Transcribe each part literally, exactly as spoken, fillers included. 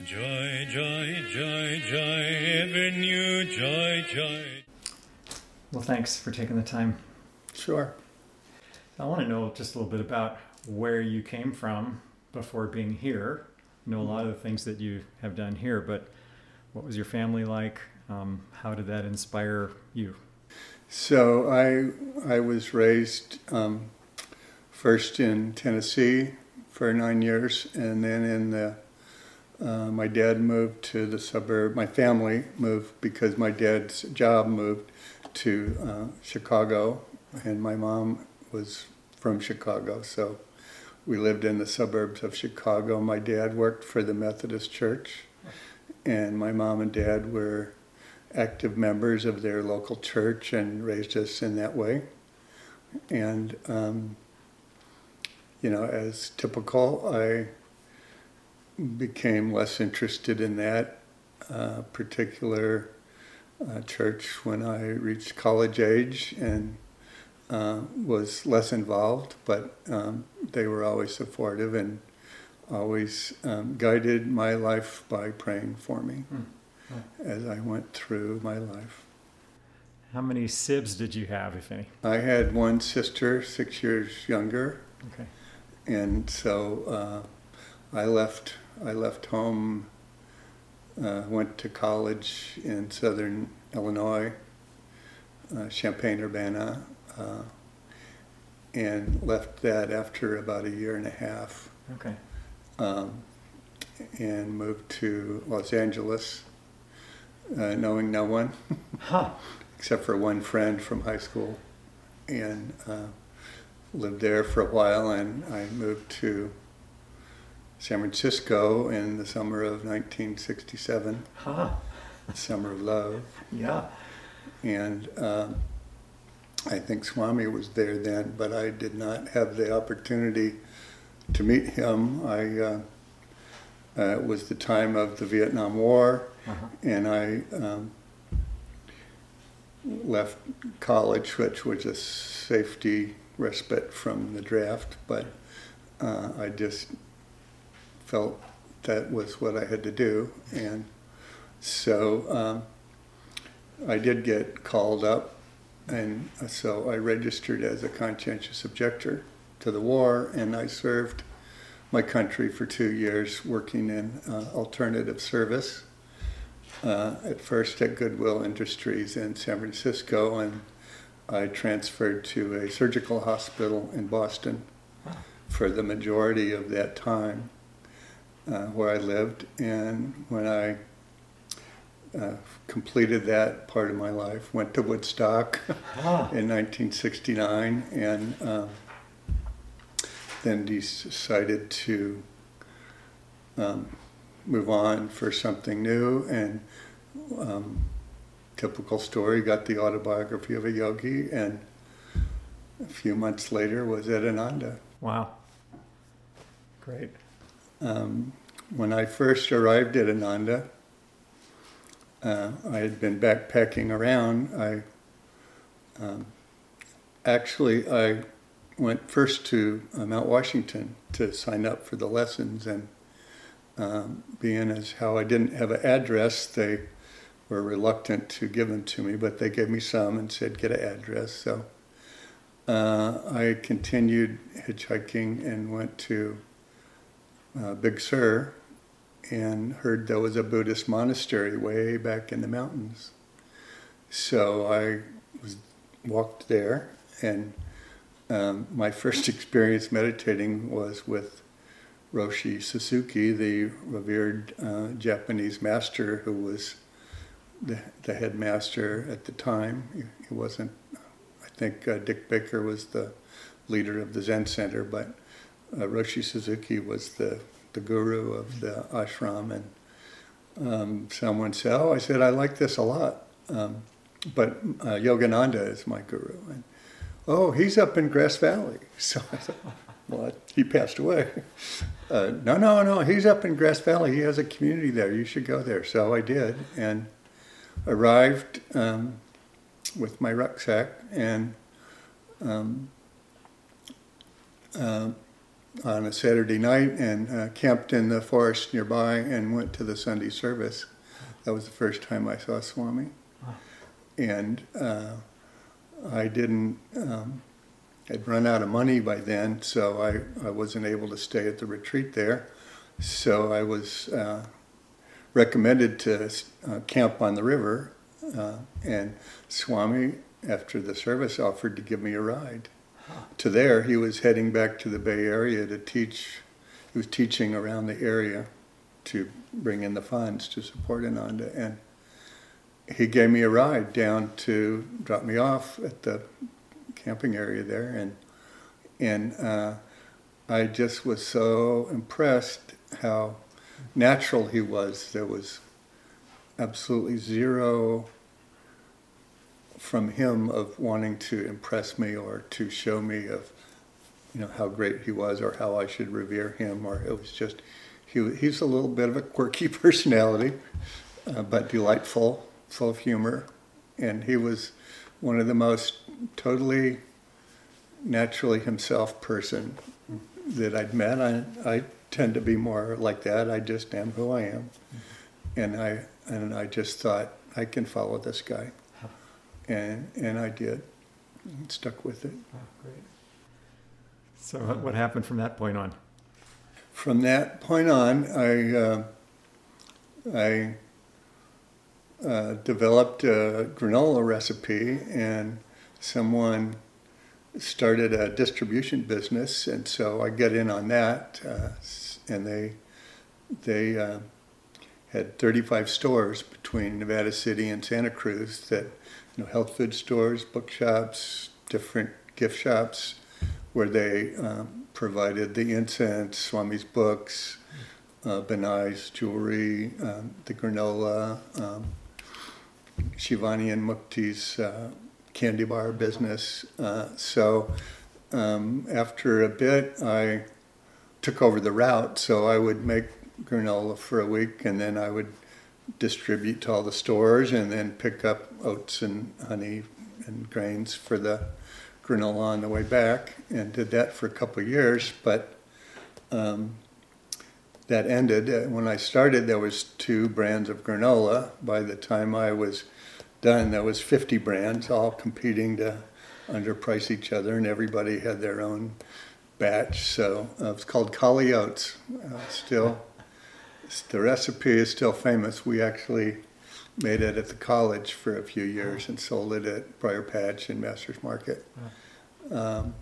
Joy, joy, joy, joy, ever new joy, joy. Well, thanks for taking the time. Sure. I want to know just a little bit about where you came from before being here. I know a lot of the things that you have done here, but what was your family like? Um, how did that inspire you? So I I was raised um, first in Tennessee for nine years, and then in the uh, my dad moved to the suburb. My family moved because my dad's job moved to uh, Chicago, and my mom was from Chicago, so we lived in the suburbs of Chicago. My dad worked for the Methodist Church, and my mom and dad were active members of their local church and raised us in that way. And, um, you know, as typical, I became less interested in that uh, particular uh, church when I reached college age and uh, was less involved, but um, they were always supportive and always um, guided my life by praying for me. Mm. As I went through my life. How many sibs did you have, if any? I had one sister, six years younger. Okay. And so uh, I left. I left home. Uh, went to college in Southern Illinois, uh, Champaign-Urbana, uh, and left that after about a year and a half. Okay. Um, and moved to Los Angeles. Uh, knowing no one, huh. except for one friend from high school, and uh, lived there for a while, and I moved to San Francisco in the summer of nineteen sixty-seven, huh. the summer of love. Yeah. And uh, I think Swami was there then, but I did not have the opportunity to meet him. I uh, uh, it was the time of the Vietnam War. Uh-huh. And I um, left college, which was a safety respite from the draft, but uh, I just felt that was what I had to do. And so um, I did get called up, and so I registered as a conscientious objector to the war, and I served my country for two years working in uh, alternative service. Uh, at first at Goodwill Industries in San Francisco, and I transferred to a surgical hospital in Boston for the majority of that time uh, where I lived. And when I uh, completed that part of my life, went to Woodstock ah. in nineteen sixty-nine, and uh, then decided to um, move on for something new, and um, typical story, got the autobiography of a yogi, and a few months later was at Ananda. Wow. Great. Um, when I first arrived at Ananda, uh, I had been backpacking around. I um, actually, I went first to uh, Mount Washington to sign up for the lessons, and Um, being as how I didn't have an address, they were reluctant to give them to me, but they gave me some and said, get an address. So uh, I continued hitchhiking and went to uh, Big Sur and heard there was a Buddhist monastery way back in the mountains. So I was walked there, and um, my first experience meditating was with Roshi Suzuki, the revered uh, Japanese master who was the, the headmaster at the time. He, he wasn't, I think uh, Dick Baker was the leader of the Zen Center, but uh, Roshi Suzuki was the, the guru of the ashram. And um, someone said, oh, I said, I like this a lot, um, but uh, Yogananda is my guru. And, oh, he's up in Grass Valley. So I thought, well, he passed away. Uh, no, no, no, he's up in Grass Valley. He has a community there. You should go there. So I did, and arrived um, with my rucksack, and um, uh, on a Saturday night and uh, camped in the forest nearby and went to the Sunday service. That was the first time I saw Swami. Wow. And uh, I didn't, um, I'd run out of money by then, so I, I wasn't able to stay at the retreat there. So I was uh, recommended to uh, camp on the river, uh, and Swami, after the service, offered to give me a ride. Huh. To there, he was heading back to the Bay Area to teach. He was teaching around the area to bring in the funds to support Ananda, and he gave me a ride down to drop me off at the camping area there, and and uh, I just was so impressed how natural he was. There was absolutely zero from him of wanting to impress me or to show me of, you know, how great he was or how I should revere him. Or it was just, he he's a little bit of a quirky personality, uh, but delightful, full of humor, and he was one of the most totally naturally himself person that I'd met. I I tend to be more like that. I just am who I am, and I and I just thought I can follow this guy, and and I did, and stuck with it. Oh, great. So what, what happened from that point on? From that point on, I uh, I uh, developed a granola recipe, and someone started a distribution business, and so I got in on that, uh, and they they uh, had thirty-five stores between Nevada City and Santa Cruz that, you know, health food stores, bookshops, different gift shops, where they um, provided the incense, Swami's books, uh, Benai's jewelry, um, the granola, um, Shivani and Mukti's uh, candy bar business. Uh, so um, after a bit, I took over the route. So I would make granola for a week, and then I would distribute to all the stores, and then pick up oats and honey and grains for the granola on the way back, and did that for a couple of years. But um, that ended. When I started, there was two brands of granola. By the time I was done, there was fifty brands, all competing to underprice each other, and everybody had their own batch. So uh, it's called Kali Oats. Uh, still, the recipe is still famous. We actually made it at the college for a few years and sold it at Briar Patch and Masters Market. Um,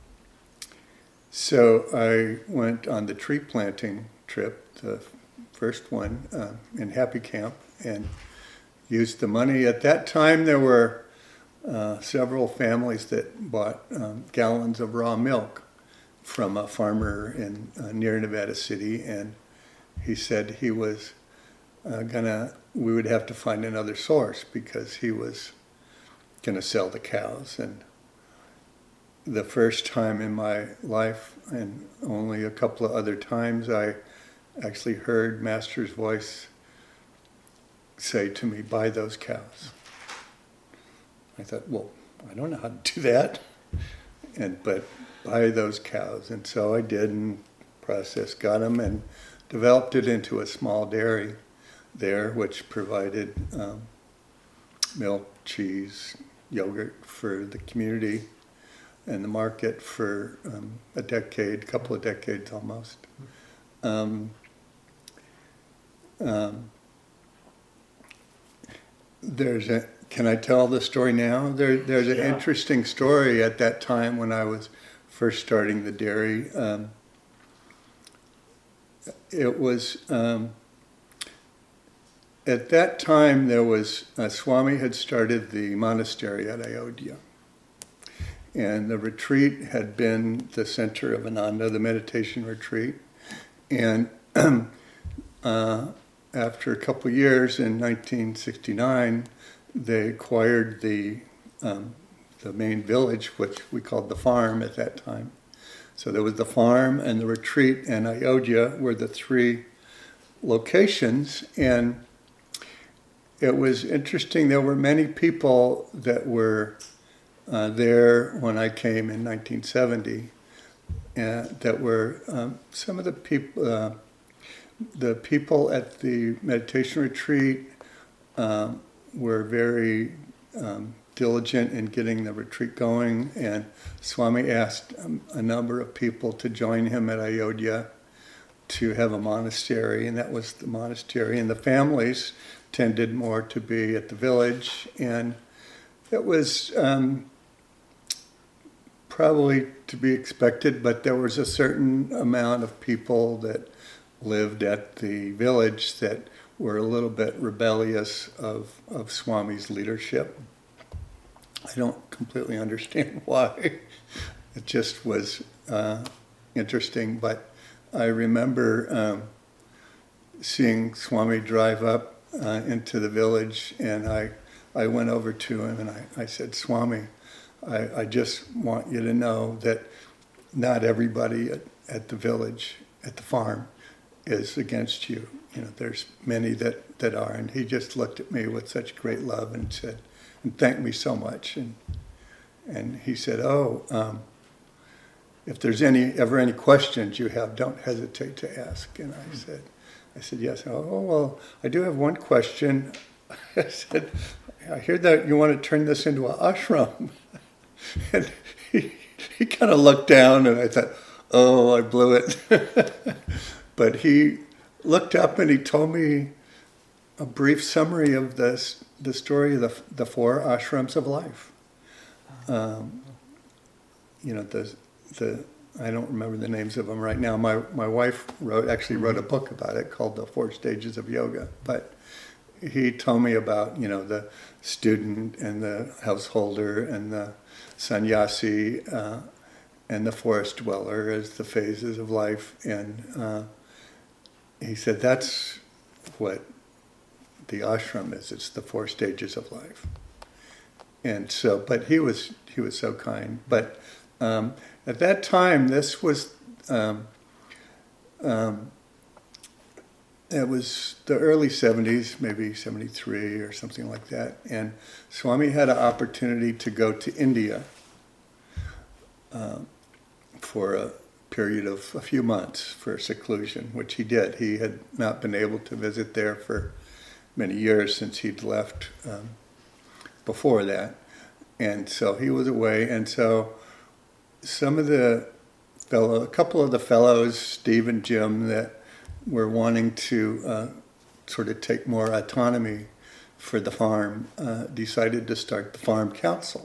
so I went on the tree planting trip, the first one uh, in Happy Camp, and used the money. At that time, there were uh, several families that bought um, gallons of raw milk from a farmer in uh, near Nevada City, and he said he was uh, gonna, we would have to find another source because he was gonna sell the cows. And the first time in my life, and only a couple of other times, I actually heard Master's voice say to me, "Buy those cows." I thought, well, I don't know how to do that, and but buy those cows. And so I did, and processed, got them, and developed it into a small dairy there, which provided um, milk, cheese, yogurt for the community and the market for um, a decade, couple of decades almost. Um, um, there's a, can I tell the story now? There, there's an yeah. interesting story at that time when I was first starting the dairy. Um, it was, um, at that time there was, uh, Swami had started the monastery at Ayodhya. And the retreat had been the center of Ananda, the meditation retreat. And uh, after a couple of years, in nineteen sixty-nine, they acquired the um, the main village, which we called the farm at that time. So there was the farm and the retreat and Ayodhya were the three locations. And it was interesting. There were many people that were Uh, there when I came in nineteen seventy uh, that were um, some of the people, uh, the people at the meditation retreat um, were very um, diligent in getting the retreat going, and Swami asked um, a number of people to join him at Ayodhya to have a monastery, and that was the monastery. And the families tended more to be at the village, and it was um, probably to be expected, but there was a certain amount of people that lived at the village that were a little bit rebellious of, of Swami's leadership. I don't completely understand why. It just was uh, interesting, but I remember um, seeing Swami drive up uh, into the village, and I, I went over to him and I, I said, Swami, I, I just want you to know that not everybody at, at the village, at the farm, is against you. You know, there's many that, that are. And he just looked at me with such great love and said, and thanked me so much. And and he said, oh, um, if there's any ever any questions you have, don't hesitate to ask. And I said, I said, yes. Oh, well, I do have one question. I said, I hear that you want to turn this into an ashram. And he, he kind of looked down, and I thought, oh, I blew it. But he looked up and he told me a brief summary of this, the story of the, the four ashrams of life. Um, you know, the the I don't remember the names of them right now. My my wife wrote actually wrote a book about it called The Four Stages of Yoga. But he told me about, you know, the student and the householder and the sannyasi uh, and the forest dweller as the phases of life. And uh, he said that's what the ashram is. It's the four stages of life. And so, but he was he was so kind. But um, at that time, this was um, um, it was the early seventies, maybe seventy-three or something like that. And Swami had an opportunity to go to India um, for a period of a few months for seclusion, which he did. He had not been able to visit there for many years since he'd left um, before that. And so he was away. And so some of the fellow, a couple of the fellows, Steve and Jim, that were wanting to uh, sort of take more autonomy for the farm, uh, decided to start the farm council.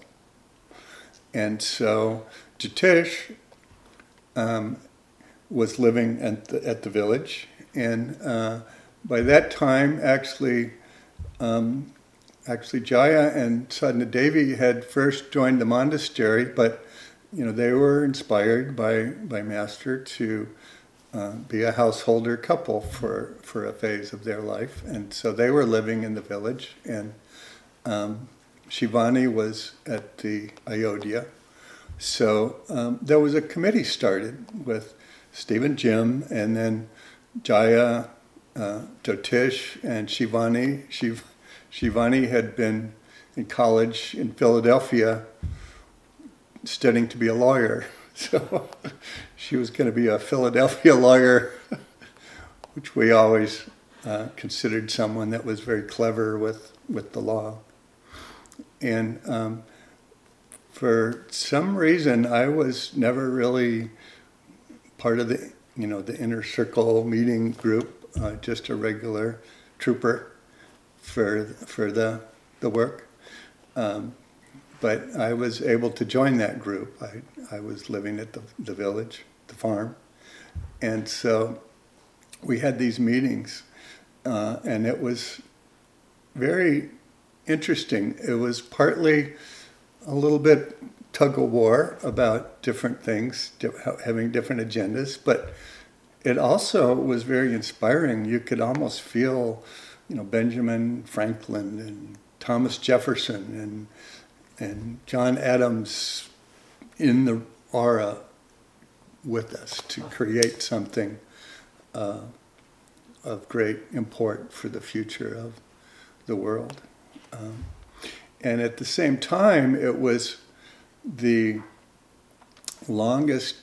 And so Jatish um, was living at the, at the village, and uh, by that time, actually, um, actually Jaya and Sadhana Devi had first joined the monastery, but you know they were inspired by by Master to uh, be a householder couple for for a phase of their life, and so they were living in the village. And um, Shivani was at the Ayodhya, so um, there was a committee started with Steve and Jim, and then Jaya, uh, Jyotish, and Shivani. Shiv- Shivani had been in college in Philadelphia studying to be a lawyer. So she was going to be a Philadelphia lawyer, which we always uh, considered someone that was very clever with, with the law. And um, for some reason, I was never really part of the, you know, the inner circle meeting group, uh, just a regular trooper for for the the work. Um, but I was able to join that group. I, I was living at the, the village, the farm. And so we had these meetings, uh, and it was very interesting. It was partly a little bit tug of war about different things, having different agendas, but it also was very inspiring. You could almost feel, you know, Benjamin Franklin and Thomas Jefferson and and John Adams in the aura with us to create something uh, of great import for the future of the world. Um, and at the same time, it was the longest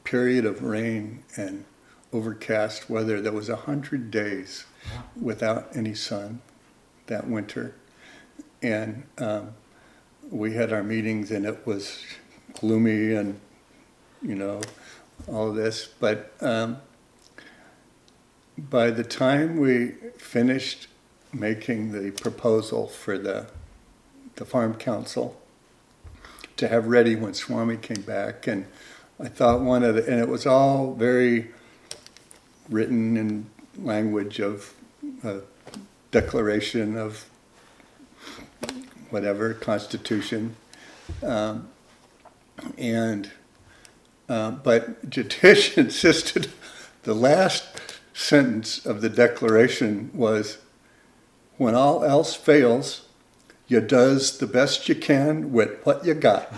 period of rain and overcast weather. There was a hundred days without any sun that winter. And um, we had our meetings and it was gloomy and, you know, all this. But um, by the time we finished making the proposal for the, the farm council to have ready when Swami came back, and I thought one of the, and it was all very written in language of a declaration of whatever, Constitution. Um, and, uh, but Jatish insisted the last sentence of the declaration was, when all else fails, you does the best you can with what you got.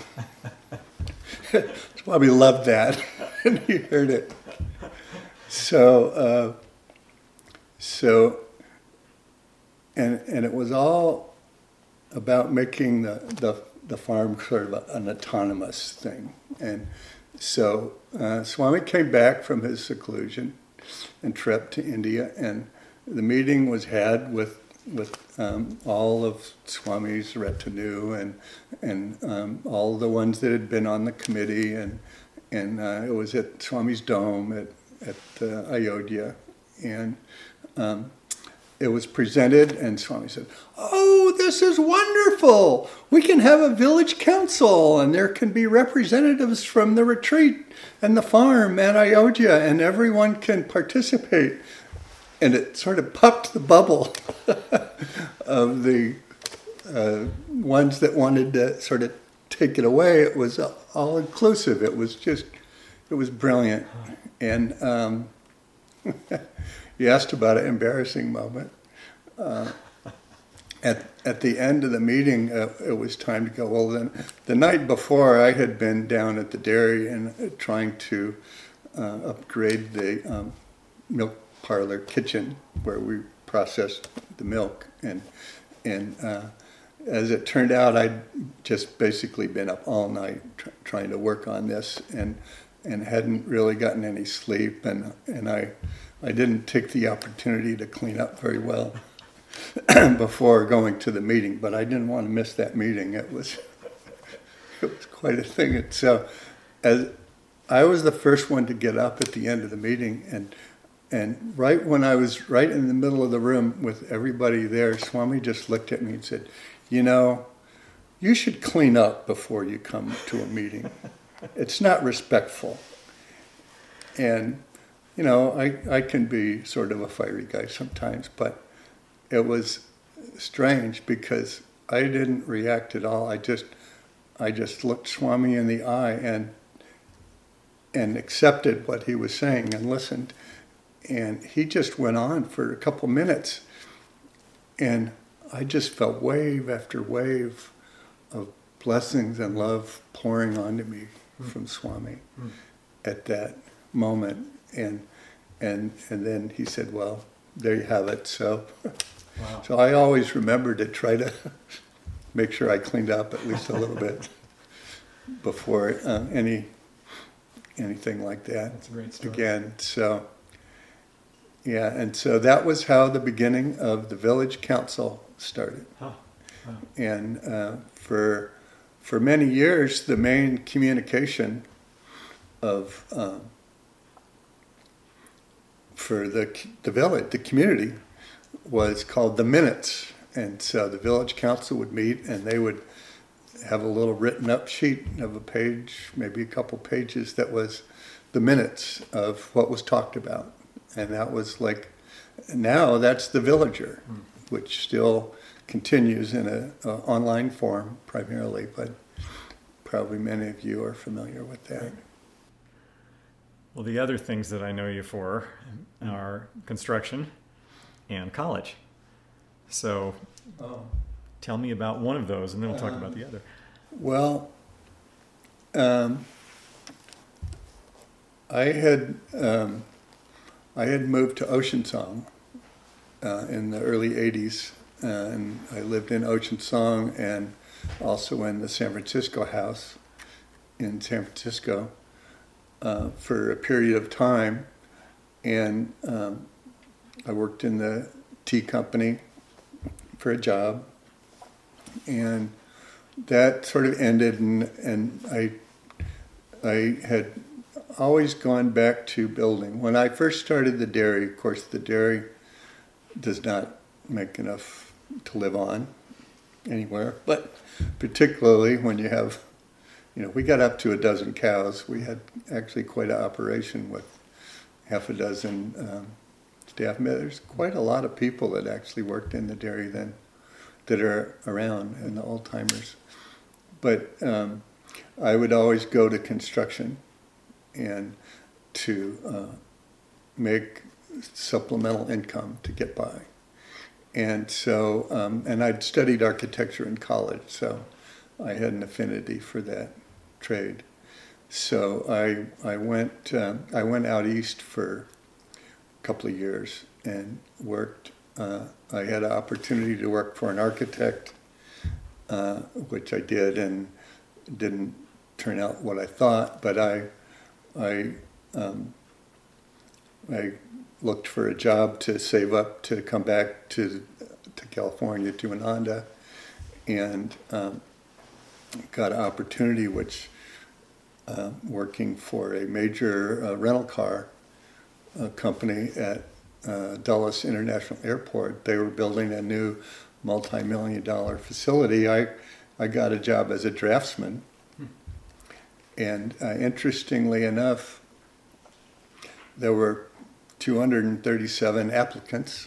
Swami loved that, and he heard it. So, uh, so, and and it was all about making the, the, the farm sort of an autonomous thing. And so uh, Swami came back from his seclusion and trip to India, and the meeting was had with with um, all of Swami's retinue and and um, all the ones that had been on the committee, and and uh, it was at Swami's dome at at uh, Ayodhya, and um, it was presented, and Swami said, "Oh, this is wonderful! We can have a village council, and there can be representatives from the retreat and the farm and Ayodhya, and everyone can participate." And it sort of popped the bubble of the uh, ones that wanted to sort of take it away. It was all inclusive. It was just, it was brilliant. And um, you asked about an embarrassing moment. Uh, at at the end of the meeting, uh, it was time to go. Well, then the night before, I had been down at the dairy and uh, trying to uh, upgrade the um, milk parlor kitchen where we processed the milk, and and uh, as it turned out, I'd just basically been up all night tr- trying to work on this, and and hadn't really gotten any sleep, and and I I didn't take the opportunity to clean up very well before going to the meeting, but I didn't want to miss that meeting. It was it was quite a thing. And so as I was the first one to get up at the end of the meeting, and And right when I was right in the middle of the room with everybody there, Swami just looked at me and said, "You know, you should clean up before you come to a meeting. It's not respectful." And, you know, I, I can be sort of a fiery guy sometimes, but it was strange because I didn't react at all. I just I just looked Swami in the eye and and accepted what he was saying and listened. And he just went on for a couple minutes, and I just felt wave after wave of blessings and love pouring onto me mm. from Swami mm. at that moment. And and and then he said, "Well, there you have it." So, wow. So I always remember to try to make sure I cleaned up at least a little bit before uh, any anything like that. That's a great story. Again. So. Yeah, and so that was how the beginning of the village council started. Huh. Wow. And uh, for for many years, the main communication of um, for the the village, the community, was called the minutes. And so the village council would meet, and they would have a little written up sheet of a page, maybe a couple pages, that was the minutes of what was talked about. And that was like, now that's the Villager, mm. which still continues in a, a online form primarily, but probably many of you are familiar with that. Right. Well, the other things that I know you for are construction and college. So oh. tell me about one of those, and then we'll talk um, about the other. Well, um, I had... Um, I had moved to Oceansong uh, in the early eighties, uh, and I lived in Oceansong and also in the San Francisco house in San Francisco. uh, for a period of time, and um, I worked in the tea company for a job, and that sort of ended, and, and I I had always gone back to building. When I first started the dairy, of course, the dairy does not make enough to live on anywhere, but particularly when you have, you know, we got up to a dozen cows. We had actually quite an operation with half a dozen um, staff. There's quite a lot of people that actually worked in the dairy then that are around, and the old timers. But um, I would always go to construction and to uh, make supplemental income to get by. And so, um, and I'd studied architecture in college, so I had an affinity for that trade. So I I went um, I went out east for a couple of years and worked. Uh, I had an opportunity to work for an architect, uh, which I did, and didn't turn out what I thought. But I I um, I looked for a job to save up to come back to to California to Ananda, and um, got an opportunity which uh, working for a major uh, rental car uh, company at uh, Dulles International Airport. They were building a new multi-million dollar facility. I I got a job as a draftsman, hmm. and uh, interestingly enough, there were two hundred thirty-seven applicants.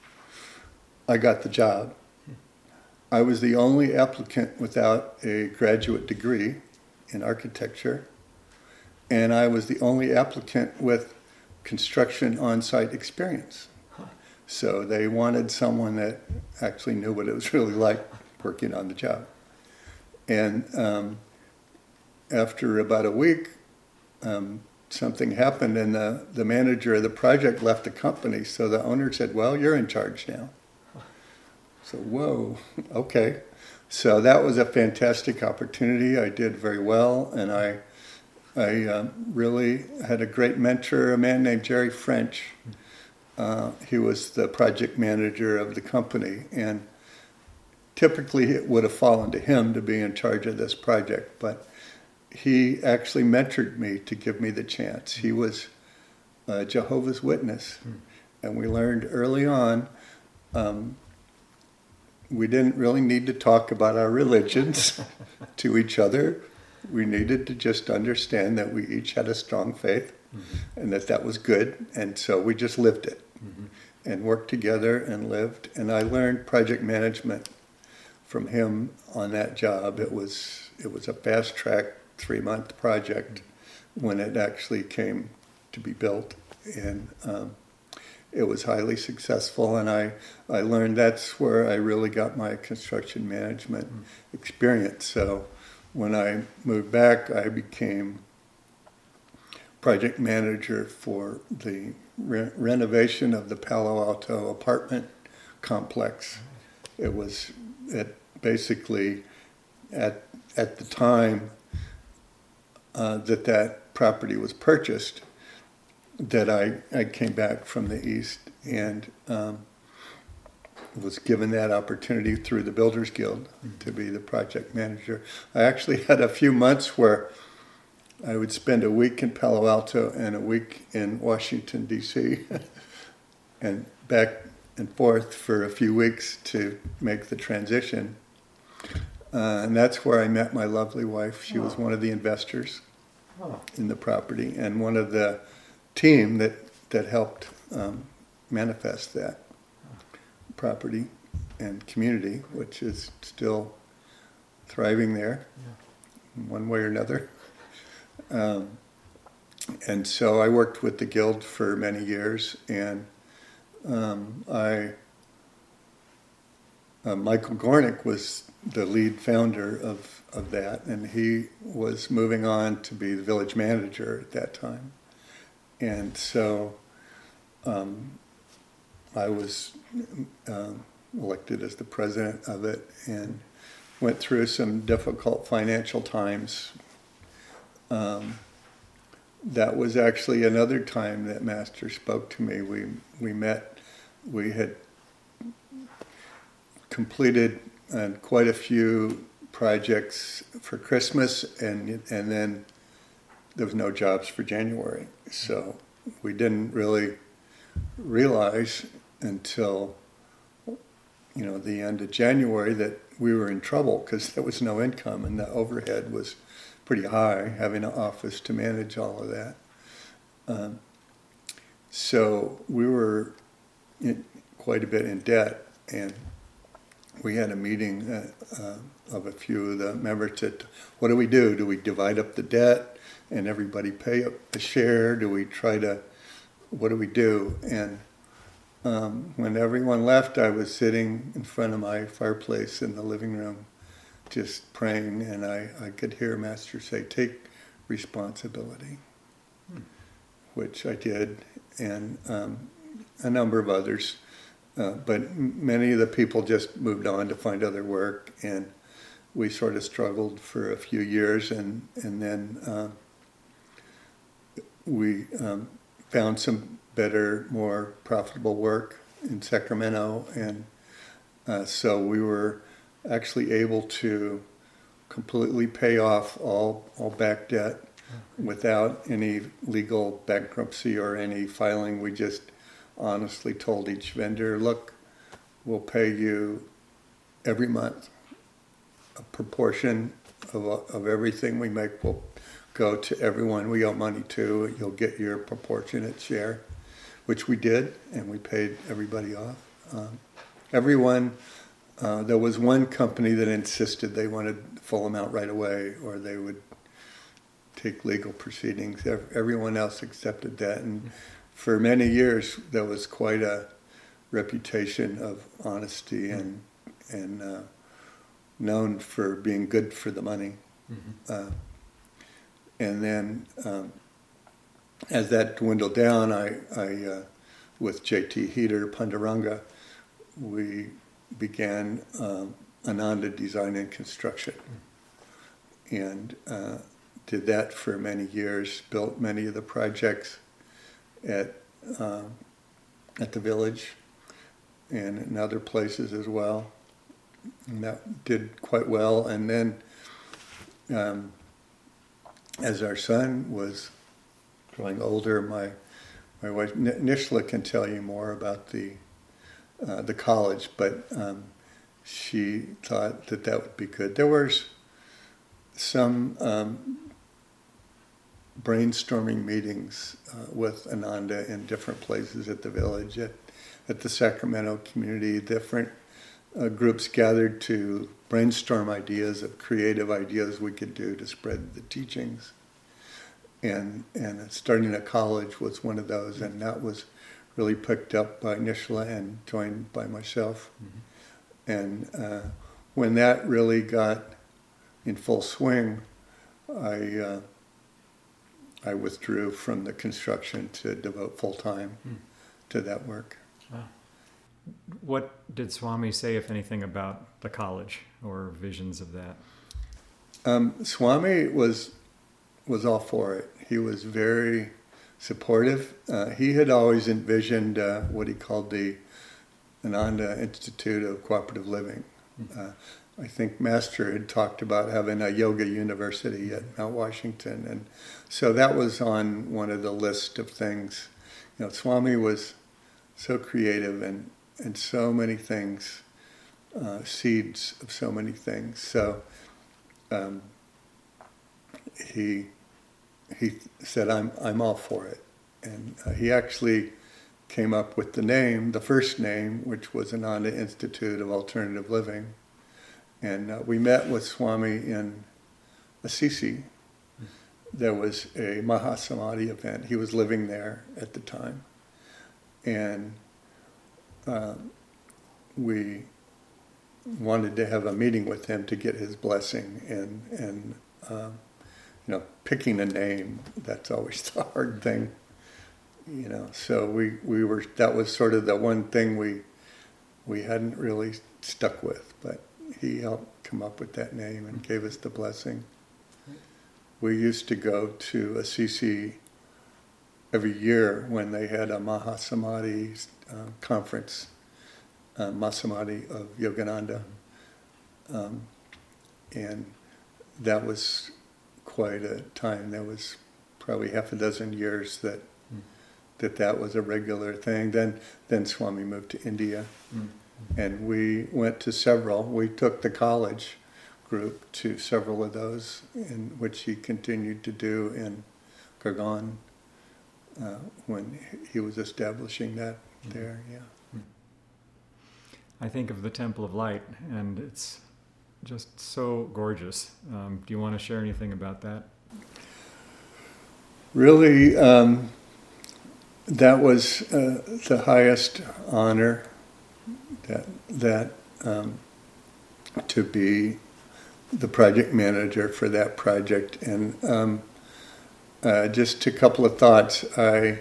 I got the job. I was the only applicant without a graduate degree in architecture, and I was the only applicant with construction on-site experience. So they wanted someone that actually knew what it was really like working on the job. And um, after about a week, um, something happened, and the, the manager of the project left the company. So the owner said, well, you're in charge now. So, whoa, okay. So that was a fantastic opportunity. I did very well, and I I um, really had a great mentor, a man named Jerry French. Uh, he was the project manager of the company, and typically it would have fallen to him to be in charge of this project, but he actually mentored me to give me the chance. He was a Jehovah's Witness, and we learned early on um, we didn't really need to talk about our religions to each other. We needed to just understand that we each had a strong faith, mm-hmm. and that that was good, and so we just lived it, mm-hmm. and worked together and lived. And I learned project management from him on that job. It was it was a fast track three month project when it actually came to be built, and um, it was highly successful. And I I learned that's where I really got my construction management mm. experience. So when I moved back, I became project manager for the re- renovation of the Palo Alto apartment complex. It was it basically at at the time uh, that that property was purchased, that I, I came back from the East and um, was given that opportunity through the Builders Guild mm-hmm. to be the project manager. I actually had a few months where I would spend a week in Palo Alto and a week in Washington, D C and back and forth for a few weeks to make the transition. Uh, and that's where I met my lovely wife. She oh. was one of the investors oh. in the property and one of the team that, that helped um, manifest that property and community, which is still thriving there yeah. in one way or another. Um, and so I worked with the Guild for many years, and um, I uh, Michael Gornick was the lead founder of, of that, and he was moving on to be the village manager at that time. And so um, I was um, elected as the president of it and went through some difficult financial times. Um, that was actually another time that Master spoke to me. We we met. We had completed uh, quite a few projects for Christmas, and and then there was no jobs for January. So we didn't really realize until, you know, the end of January that we were in trouble because there was no income and the overhead was pretty high, having an office to manage all of that. Um, so we were in, quite a bit in debt, and we had a meeting uh, uh, of a few of the members that, what do we do? Do we divide up the debt and everybody pay up a share? Do we try to, what do we do? And um, when everyone left, I was sitting in front of my fireplace in the living room just praying, and I, I could hear Master say, take responsibility, hmm. which I did, and um, a number of others. Uh, but many of the people just moved on to find other work, and we sort of struggled for a few years, and, and then uh, we um, found some better, more profitable work in Sacramento, and uh, so we were actually able to completely pay off all, all back debt without any legal bankruptcy or any filing. We just honestly told each vendor, look, we'll pay you every month. A proportion of, of everything we make will go to everyone we owe money to. You'll get your proportionate share, which we did, and we paid everybody off. Um, everyone, uh, there was one company that insisted they wanted the full amount right away, or they would take legal proceedings. Everyone else accepted that, and for many years there was quite a reputation of honesty and and uh, known for being good for the money. Mm-hmm. Uh, and then um, as that dwindled down, I, I uh, with J T Heater Panduranga, we began um, Ananda Design and Construction, mm-hmm. and uh, did that for many years. Built many of the projects at uh, at the village and in other places as well, and that did quite well. And then um, as our son was growing older, my my wife Nishla can tell you more about the uh, the college, but um, she thought that that would be good. There was some um, brainstorming meetings uh, with Ananda in different places at the village, at, at the Sacramento community. Different uh, groups gathered to brainstorm ideas of creative ideas we could do to spread the teachings. And and starting a college was one of those, and that was really picked up by Nishla and joined by myself. Mm-hmm. And uh, when that really got in full swing, I uh, I withdrew from the construction to devote full time hmm. to that work. Wow. What did Swami say, if anything, about the college or visions of that? Um, Swami was was all for it. He was very supportive. Uh, he had always envisioned uh, what he called the Ananda Institute of Cooperative Living. Hmm. Uh, I think Master had talked about having a yoga university at Mount Washington, and so that was on one of the list of things. You know, Swami was so creative and, and so many things, uh, seeds of so many things. So um, he he said, "I'm I'm all for it," and uh, he actually came up with the name, the first name, which was Ananda Institute of Alternative Living. And uh, we met with Swami in Assisi. There was a Mahasamadhi event. He was living there at the time. And uh, we wanted to have a meeting with him to get his blessing. And, and uh, you know, picking a name, that's always the hard thing. You know, so we, we were, that was sort of the one thing we we hadn't really stuck with, but he helped come up with that name and gave us the blessing. We used to go to Assisi every year when they had a Mahasamadhi uh, conference, uh, Mahasamadhi of Yogananda. Um, and that was quite a time. There was probably half a dozen years that mm. that that was a regular thing. Then then Swami moved to India, mm. and we went to several. We took the college group to several of those, in which he continued to do in Gurgaon uh, when he was establishing that mm. there. Yeah. I think of the Temple of Light, and it's just so gorgeous. Um, do you want to share anything about that? Really, um, that was uh, the highest honor that that um, to be the project manager for that project. And um, uh, just a couple of thoughts. I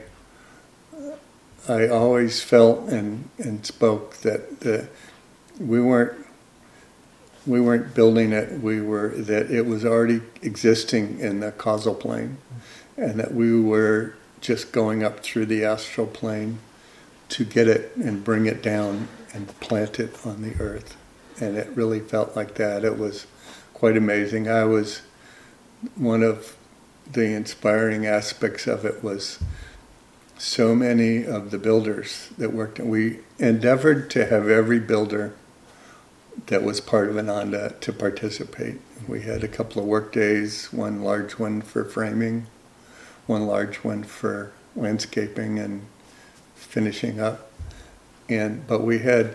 I always felt and, and spoke that the, we weren't we weren't building it. We were that it was already existing in the causal plane, and that we were just going up through the astral plane to get it and bring it down and plant it on the earth. And it really felt like that. It was quite amazing. I was one of the inspiring aspects of it was so many of the builders that worked. We endeavored to have every builder that was part of Ananda to participate. We had a couple of work days, one large one for framing, one large one for landscaping and finishing up. And but we had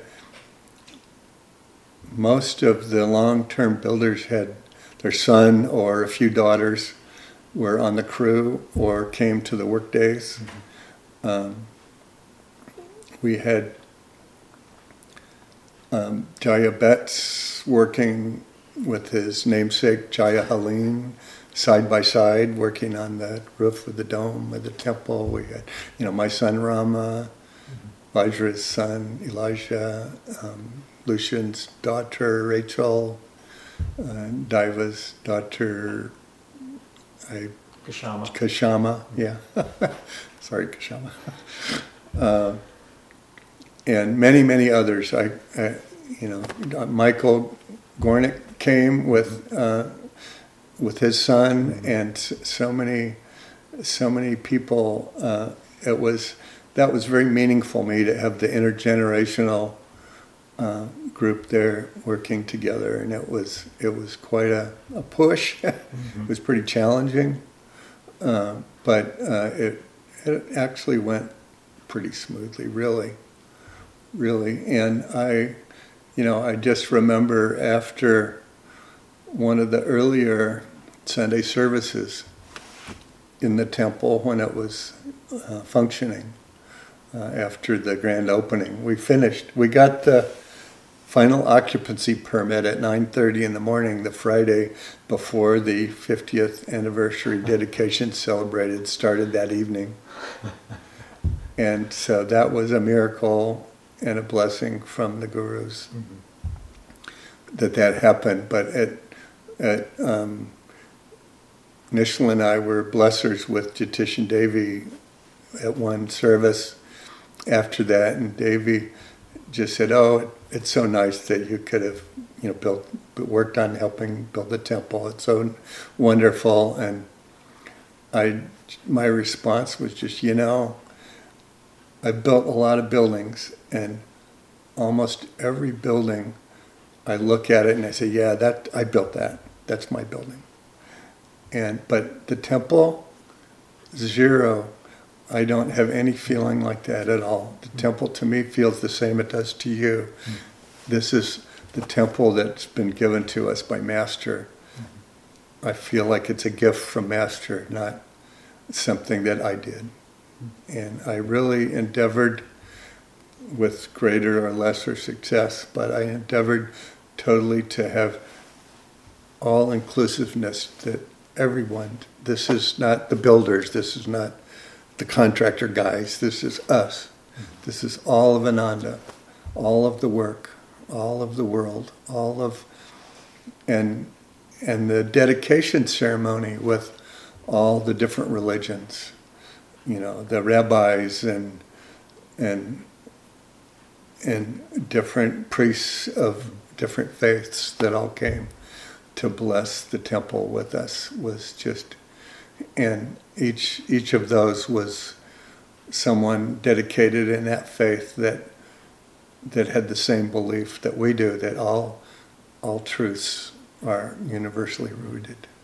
most of the long-term builders had their son or a few daughters were on the crew or came to the work days. Mm-hmm. Um, we had um, Jaya Betts working with his namesake Jaya Halim side by side, working on the roof of the dome of the temple. We had, you know, my son Rama, mm-hmm. Vajra's son Elijah, um, Lucian's daughter Rachel, uh, Diva's daughter I, Kashama. Kashama, yeah. Sorry, Kashama. Uh, and many, many others. I, I, you know, Michael Gornick came with uh, with his son, mm-hmm. and so many, so many people. Uh, it was that was very meaningful for me to have the intergenerational uh, group there working together, and it was it was quite a, a push. Mm-hmm. It was pretty challenging, uh, but uh, it it actually went pretty smoothly, really, really. And I, you know, I just remember after one of the earlier Sunday services in the temple when it was uh, functioning uh, after the grand opening, we finished. We got the final occupancy permit at nine thirty in the morning, the Friday before the fiftieth anniversary dedication celebrated started that evening. And so that was a miracle and a blessing from the gurus, mm-hmm. that that happened. But at, at um, Nishal and I were blessers with Jyotishan Devi at one service after that, and Devi just said, "Oh, it's so nice that you could have, you know, built, worked on helping build the temple. It's so wonderful." And I, my response was just, you know, I've built a lot of buildings, and almost every building, I look at it and I say, "Yeah, that I built that. That's my building." And but the temple, zero. I don't have any feeling like that at all. The temple to me feels the same it does to you. Mm-hmm. This is the temple that's been given to us by Master. Mm-hmm. I feel like it's a gift from Master, not something that I did. Mm-hmm. And I really endeavored, with greater or lesser success, but I endeavored totally to have all-inclusiveness, that everyone, this is not the builders, this is not the contractor guys, this is us. This is all of Ananda, all of the work, all of the world, all of, and and the dedication ceremony with all the different religions. you know, the rabbis and and and different priests of different faiths that all came to bless the temple with us was just, and each each of those was someone dedicated in that faith that that had the same belief that we do, that all all truths are universally rooted.